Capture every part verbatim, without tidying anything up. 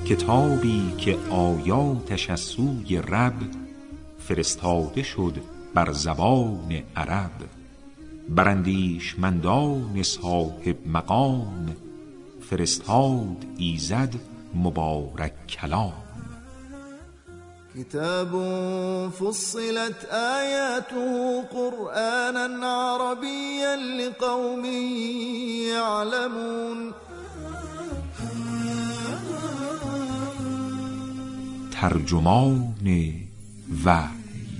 کتابی که آیاتش از سوی رب فرستاده شد بر زبان عرب، بر اندیشمندان صاحب مقام فرستاد ایزد مبارک کلام. كتاب فصلت آياته قرآنا عربيا لقوم يعلمون. ترجمان وحی.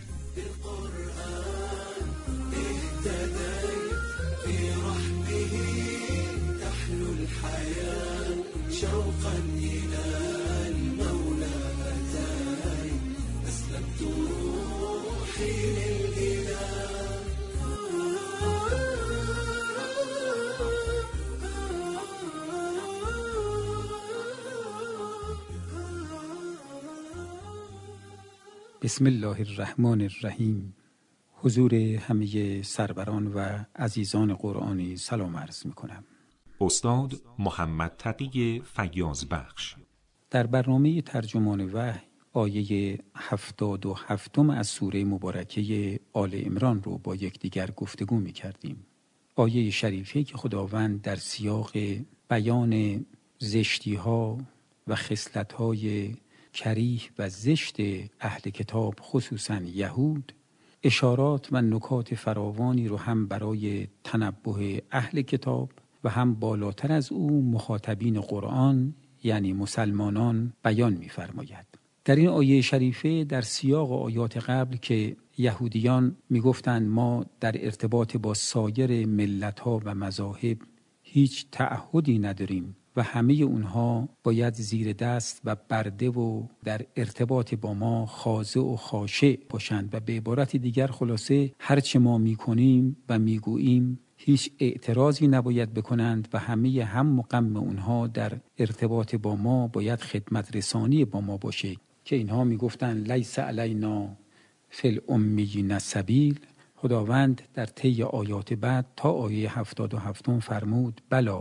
بسم الله الرحمن الرحیم. حضور همه سروران و عزیزان قرآنی سلام عرض می کنم. استاد محمد تقی فیاض بخش در برنامه ترجمان وحی آیه هفتاد و هفتم از سوره مبارکه آل عمران رو با یکدیگر گفتگو می کردیم. آیه شریفه که خداوند در سیاق بیان زشتی ها و خصلت های کریه و زشت اهل کتاب خصوصا یهود اشارات و نکات فراوانی رو هم برای تنبه اهل کتاب و هم بالاتر از او مخاطبین قرآن یعنی مسلمانان بیان می‌فرماید. در این آیه شریفه در سیاق آیات قبل که یهودیان می‌گفتند ما در ارتباط با سایر ملت‌ها و مذاهب هیچ تعهدی نداریم و همه اونها باید زیر دست و برده و در ارتباط با ما خاضع و خاشع باشند و به عبارت دیگر خلاصه هرچه ما میکنیم و میگوییم هیچ اعتراضی نباید بکنند و همه هم و غم اونها در ارتباط با ما باید خدمت رسانی با ما باشه که اینها میگفتن لیس علینا فی الامیین سبیل. خداوند در طی آیات بعد تا آیه هفتاد و هفتم فرمود بلا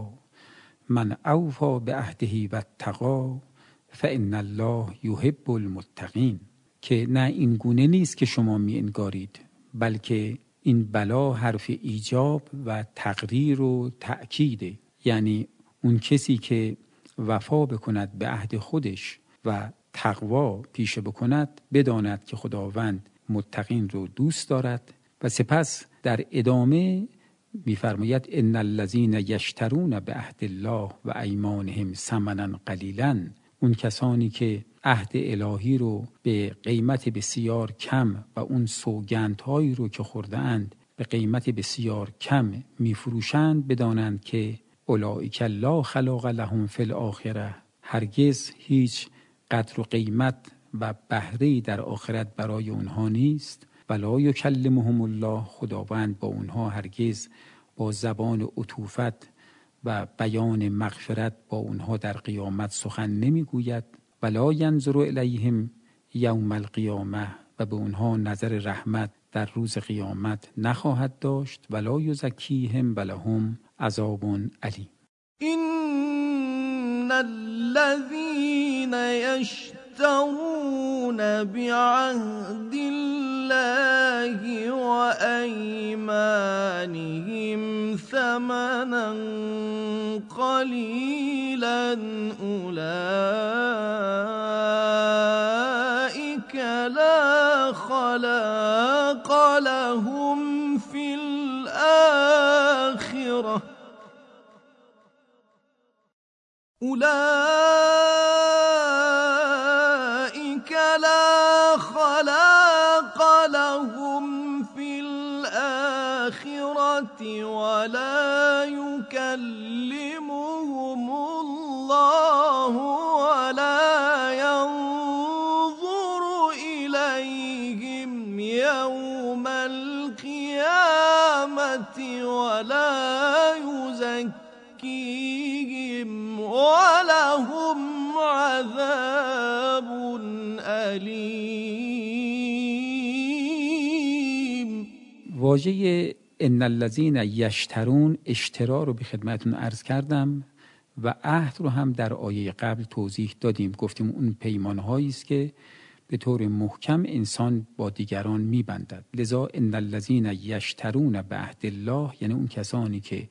من اوفا به عهده و اتقا فان الله یحب المتقین، که نه این گونه نیست که شما می انگارید، بلکه این بلا حرف ایجاب و تقریر و تأکیده، یعنی اون کسی که وفا بکند به عهد خودش و تقوا پیشه بکند بداند که خداوند متقین رو دوست دارد. و سپس در ادامه می‌فرماید ان الذین یشترون بعهد الله و ایمانهم ثمنا قلیلا، اون کسانی که عهد الهی رو به قیمت بسیار کم و اون سوگندهایی رو که خورده‌اند به قیمت بسیار کم میفروشند بدانند که اولئک لا خلاق لهم فی الاخره، هرگز هیچ قدر و قیمت و بهره‌ای در آخرت برای اونها نیست. ولا یکلمهم الله، خداوند با اونها هرگز با زبان عطوفت و بیان مغفرت با اونها در قیامت سخن نمیگوید. ولا ینظر الیهم یوم القیامه، و به اونها نظر رحمت در روز قیامت نخواهد داشت. ولا یزکیهم ولهم عذاب علیم. إن الذين يشترون بعهد الله وأيمانهم ثمنا قليلا أولئك لا خلاق لهم في الآخرة أولئك لا خلاق لهم في الآخرة ولا يكلمهم الله ولا ينظر إليهم يوم القيامة ولا يزكيهم ولهم عذاب علیم. واژه ان الذین یشترون اشترا رو به خدمتون عرض کردم و عهد رو هم در آیه قبل توضیح دادیم، گفتیم اون پیمانهایی است که به طور محکم انسان با دیگران میبندد. لذا ان الذین یشترون بعهد الله، یعنی اون کسانی که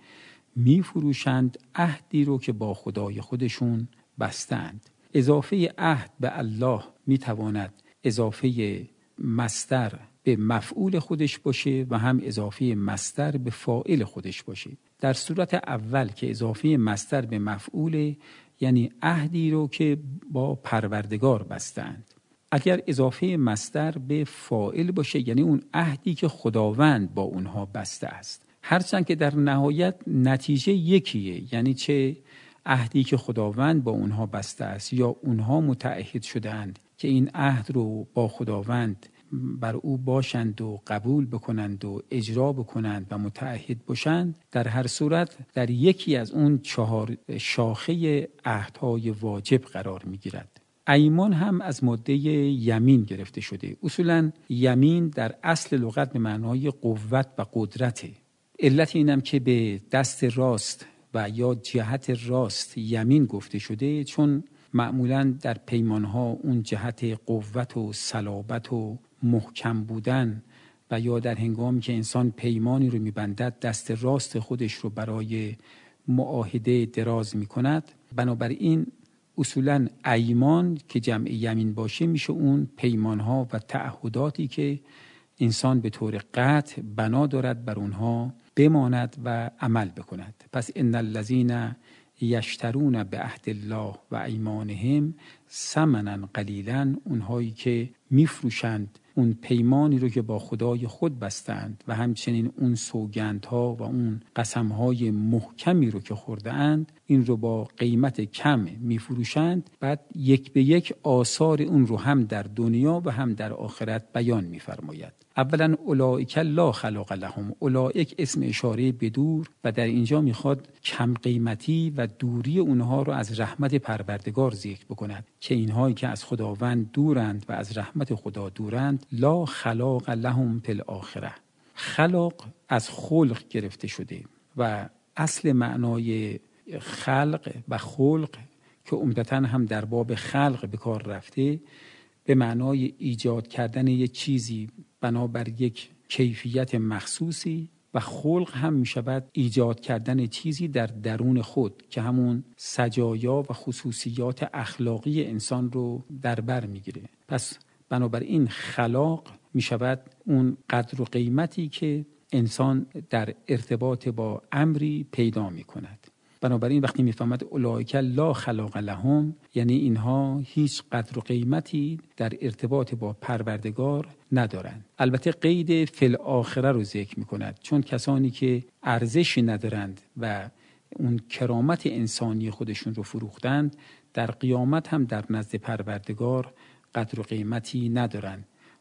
میفروشند عهدی رو که با خدای خودشون بستند. اضافه عهد به الله میتواند اضافه مصدر به مفعول خودش باشه و هم اضافه مصدر به فاعل خودش باشه. در صورت اول که اضافه مصدر به مفعول، یعنی عهدی رو که با پروردگار بستند. اگر اضافه مصدر به فاعل باشه، یعنی اون عهدی که خداوند با اونها بسته است. هرچند که در نهایت نتیجه یکیه، یعنی چه عهدی که خداوند با اونها بسته است یا اونها متعهد شدند که این عهد رو با خداوند بر او باشند و قبول بکنند و اجرا بکنند و متعهد باشند، در هر صورت در یکی از اون چهار شاخه عهدهای واجب قرار میگیرد. ایمان هم از ماده یمین گرفته شده. اصولا یمین در اصل لغت به معنای قوت و قدرته. علت اینم که به دست راست و یا جهت راست یمین گفته شده، چون معمولا در پیمانها اون جهت قوت و صلابت و محکم بودن و یا در هنگامی که انسان پیمانی رو میبندد دست راست خودش رو برای معاهده دراز میکند. بنابراین اصولا ایمان که جمع یمین باشه میشه اون پیمانها و تعهداتی که انسان به طور قطع بنا دارد بر اونها بماند و عمل بکند. پس ان الذین یشترون بعهد الله و ایمانهم ثمنا قلیلا، اونهایی که میفروشند اون پیمانی رو که با خدای خود بستند و همچنین اون سوگندها و اون قسمهای محکمی رو که خورده اند، این رو با قیمت کم میفروشند، بعد یک به یک آثار اون رو هم در دنیا و هم در آخرت بیان میفرماید. اولا اولئک لا خلاق لهم، اولئک اسم اشاره به دور و در اینجا میخواد کم قیمتی و دوری اونها رو از رحمت پروردگار ذکر بکند که اینهایی که از خداوند دورند و از رحمت خدا دورند، لا خلاق لهم فی الاخره. خلاق از خلق گرفته شده و اصل معنای خلق و خلق که عمدتاً هم در باب خلق به کار رفته، به معنای ایجاد کردن یک چیزی بنابر یک کیفیت مخصوصی، و خلق هم می شود ایجاد کردن چیزی در درون خود که همون سجایا و خصوصیات اخلاقی انسان رو در بر می گیره. پس بنابراین خلاق می شود اون قدر و قیمتی که انسان در ارتباط با امری پیدا می کند. بنابراین وقتی میفهمد اولئک لا خلاق لهم، یعنی اینها هیچ قدر و قیمتی در ارتباط با پروردگار ندارند. البته قید فی الاخره رو ذکر میکند، چون کسانی که ارزشی ندارند و اون کرامت انسانی خودشون رو فروختند، در قیامت هم در نزد پروردگار قدر و قیمتی ندارند.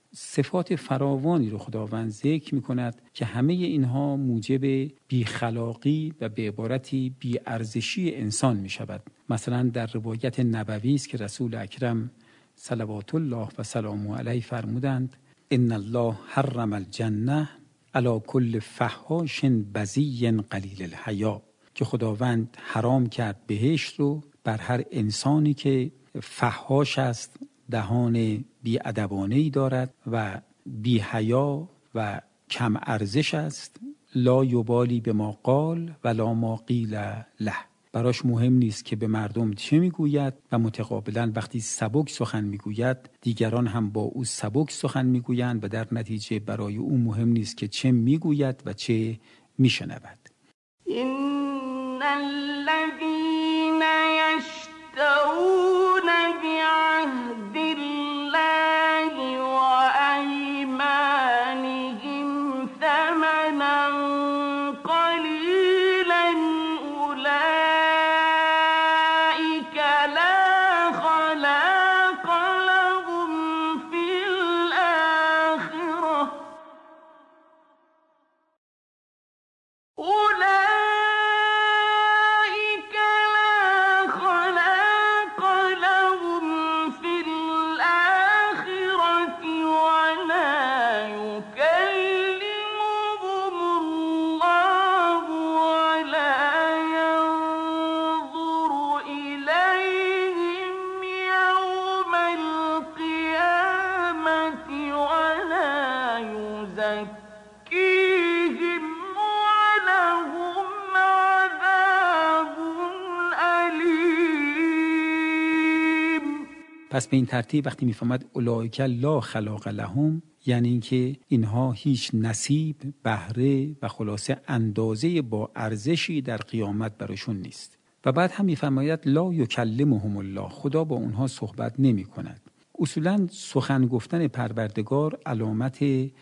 صفات فراوانی رو خداوند ذکر می کند که همه اینها موجب بیخلاقی و به عبارتی بیارزشی انسان می شود. مثلا در روایت نبوی است که رسول اکرم صلوات الله و سلامه علیه فرمودند ان الله حرم الجنه علی کل فحاش بذی قلیل الحیا، که خداوند حرام کرد بهشت رو بر هر انسانی که فحاش است، دهان بی‌ادبانه‌ای دارد و بی‌حیا و کم ارزش است، لا یبالی به ما قال ولا ما قیل له. براش مهم نیست که به مردم چه میگوید و متقابلا وقتی سبک سخن میگوید دیگران هم با او سبک سخن میگویند و در نتیجه برای او مهم نیست که چه میگوید و چه میشنود. ان الذين يشترون بعهد الله وأيمانهم ثمنا قليلا أولئك لا خلاق لهم في الآخرة أولئك پس به این ترتیب وقتی میفهمد اولئک لا خلاق لهم، یعنی اینکه اینها هیچ نصیب، بهره و خلاصه اندازه با ارزشی در قیامت براشون نیست. و بعد هم میفرماید لا یکلمهم الله، خدا با اونها صحبت نمی کند. اصولا سخن گفتن پروردگار علامت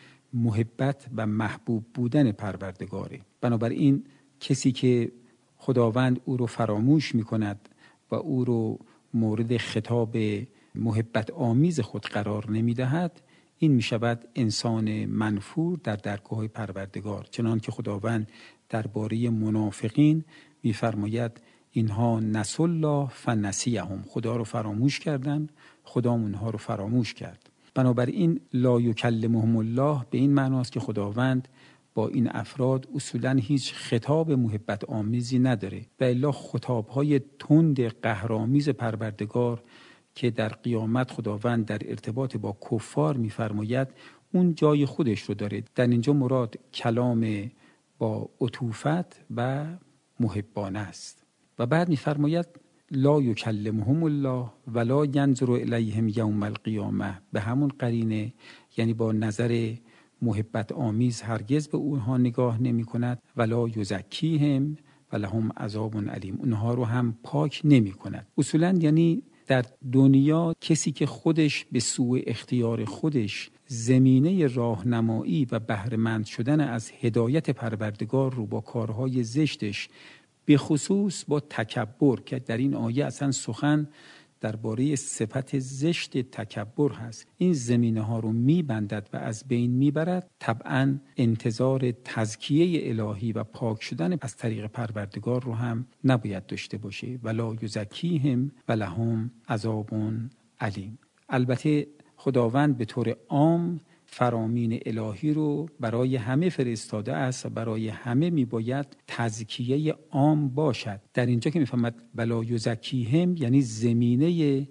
محبت و محبوب بودن پروردگاره. بنابراین کسی که خداوند او رو فراموش می کند و او رو مورد خطاب محبت آمیز خود قرار نمی دهد، این می شود انسان منفور در درگاه پروردگار. چنان که خداوند درباره منافقین می فرماید اینها نسوا الله فنسیهم، خدا رو فراموش کردن، خدا اونها رو فراموش کرد. بنابراین لا یکلمهم الله به این معناست که خداوند با این افراد اصولاً هیچ خطاب محبت آمیزی نداره و الا خطابهای تند قهرآمیز پروردگار که در قیامت خداوند در ارتباط با کفار می‌فرماید اون جای خودش رو داره. در اینجا مراد کلام با عطوفت و محبانه است. و بعد می‌فرماید لا یکلمهم الله ولا ینظر الیهم یوم القیامه، به همون قرینه، یعنی با نظر محبت آمیز هرگز به اونها نگاه نمی کند. ولا یزکیهم ولهم عذاب علیم، اونها رو هم پاک نمی کند. اصولا یعنی در دنیا کسی که خودش به سوء اختیار خودش زمینه راهنمایی و بهره‌مند شدن از هدایت پروردگار رو با کارهای زشتش، به خصوص با تکبر، که در این آیه اصلا سخن درباره صفت زشت تکبر هست، این زمینه ها رو میبندد و از بین میبرد، طبعا انتظار تزکیه الهی و پاک شدن از طریق پروردگار رو هم نباید داشته باشه. ولا یزکیهم ولهم عذاب علیم. البته خداوند به طور عام فرامین الهی رو برای همه فرستاده است و برای همه میباید تزکیه عام باشد. در اینجا که میفهمد ولا یزکیهم یعنی زمینه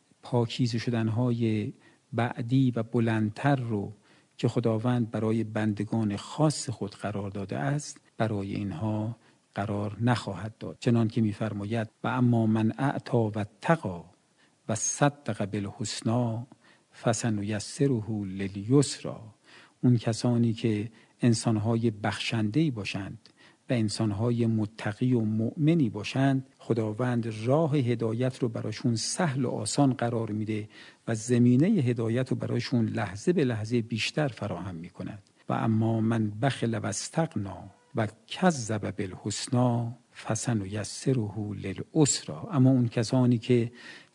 پاکیزه شدنهای بعدی و بلندتر رو که خداوند برای بندگان خاص خود قرار داده است برای اینها قرار نخواهد داد. چنان که میفرماید و اما من اعطی و اتقی و صدق بالحسنی فسنیسره للیسری، اون کسانی که انسانهای بخشنده‌ای باشند و انسانهای متقی و مؤمنی باشند، خداوند راه هدایت رو براشون سهل و آسان قرار میده و زمینه هدایت رو براشون لحظه به لحظه بیشتر فراهم میکند. و اما من بخل و استغنا و کذب بالحسنی فسنیسره للعسری، اما اون کسانی که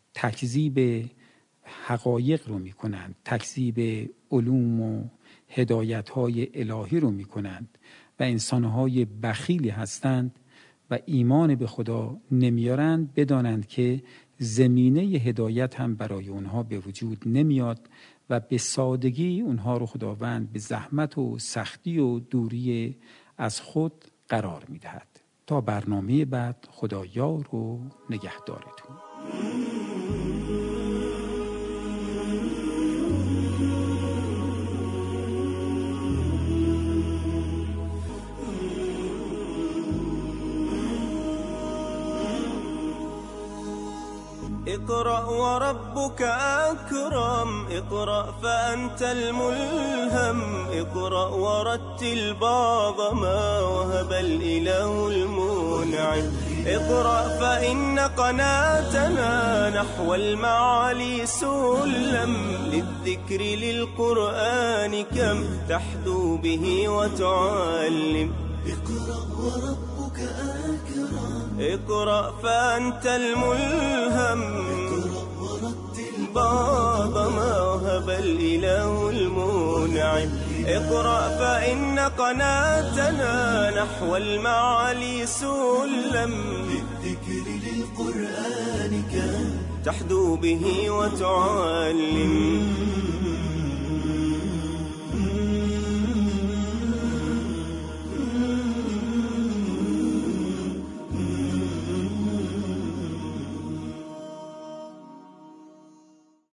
تکذیب حقایق رو میکنند، تکذیب علوم و هدایت‌های الهی رو میکنند و انسان‌های بخیلی هستند و ایمان به خدا نمیارند، بدانند که زمینه هدایت هم برای اونها به وجود نمیاد و به سادگی اونها رو خداوند به زحمت و سختی و دوری از خود قرار میدهد. تا برنامه بعد، خدا یار و نگهدارتون. اقرأ وربك أكرم، اقرأ فأنت الملهم، اقرأ ورتل بعض ما وهب الإله المنعم، اقرأ فإن قناتنا نحو المعالي سلم، للذكر للقرآن كم تحدو به وتعلم. اقرأ وربك أكرم، اقرأ فأنت الملهم، اقرأ ورتل بعض ما وهب الإله المنعم، اقرأ فإن قناتنا نحو المعالي سلم، للذكر للقرآن كم تحدو به وتعلم.